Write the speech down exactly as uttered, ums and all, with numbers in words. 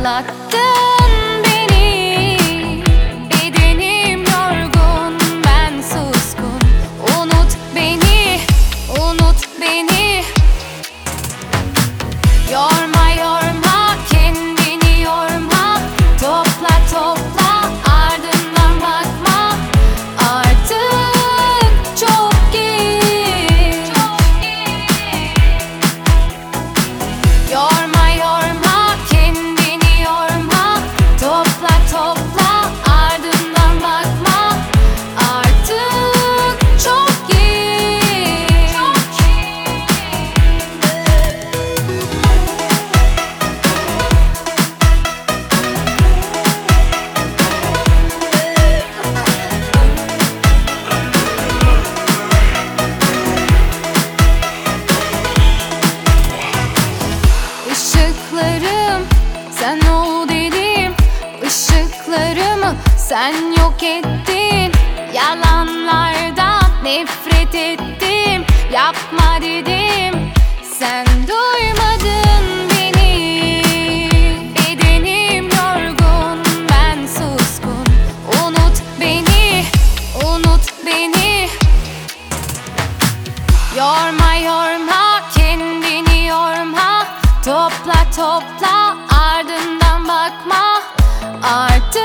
ağlattın beni. Bedenim yorgun, ben suskun. Unut beni, unut beni. Yorma yorma, kendini yorma. Topla topla, ardından bakma. Artık çok geç. Yorma yorma, kendini yorma. Topla topla, ardından bakma. Artık çok geç. Işıklarım, sen ol dedim. Işıklarımı sen yok ettin. Yalanlardan nefret ettim. Yapma dedim, sen duymadın beni. Bedenim yorgun, ben suskun. Unut beni, unut beni. Yorma yorma, kendini yorma. Topla topla, ardından bakma. Artık